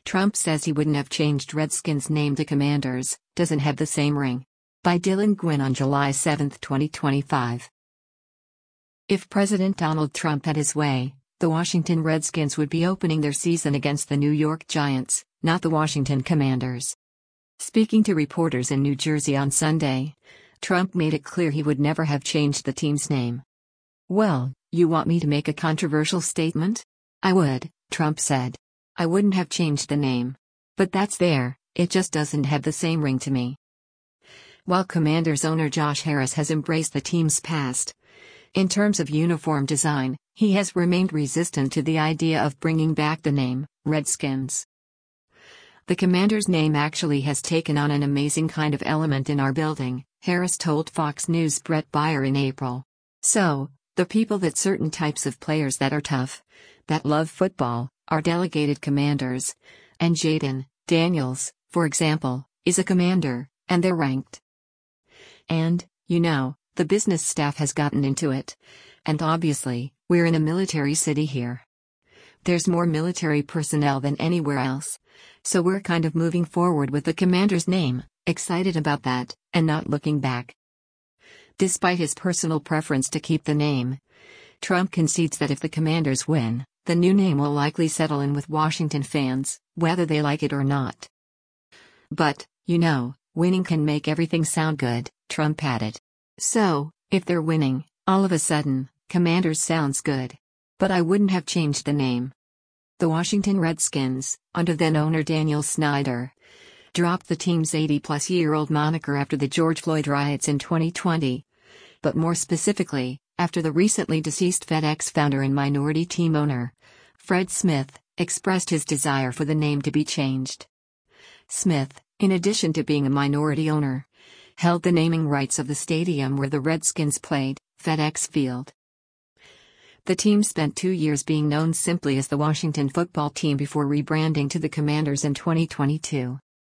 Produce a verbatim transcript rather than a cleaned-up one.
Trump says he wouldn't have changed Redskins' name to Commanders, doesn't have the same ring. By Dylan Gwynn on July seventh, twenty twenty-five. If President Donald Trump had his way, the Washington Redskins would be opening their season against the New York Giants, not the Washington Commanders. Speaking to reporters in New Jersey on Sunday, Trump made it clear he would never have changed the team's name. "Well, you want me to make a controversial statement? I would," Trump said. "I wouldn't have changed the name. But that's there, it just doesn't have the same ring to me." While Commanders owner Josh Harris has embraced the team's past, in terms of uniform design, he has remained resistant to the idea of bringing back the name, Redskins. "The Commanders' name actually has taken on an amazing kind of element in our building," Harris told Fox News' Brett Baier in April. "So, the people that certain types of players that are tough, that love football, are delegated commanders. And Jayden Daniels, for example, is a commander, and they're ranked. And, you know, the business staff has gotten into it. And obviously, we're in a military city here. There's more military personnel than anywhere else. So we're kind of moving forward with the Commander's name, excited about that, and not looking back." Despite his personal preference to keep the name, Trump concedes that if the Commanders win, the new name will likely settle in with Washington fans, whether they like it or not. "But, you know, winning can make everything sound good," Trump added. "So, if they're winning, all of a sudden, Commanders sounds good. But I wouldn't have changed the name." The Washington Redskins, under then-owner Daniel Snyder, dropped the team's eighty-plus-year-old moniker after the George Floyd riots in twenty twenty. But more specifically, after the recently deceased FedEx founder and minority team owner, Fred Smith, expressed his desire for the name to be changed. Smith, in addition to being a minority owner, held the naming rights of the stadium where the Redskins played, FedEx Field. The team spent two years being known simply as the Washington Football Team before rebranding to the Commanders in twenty twenty-two.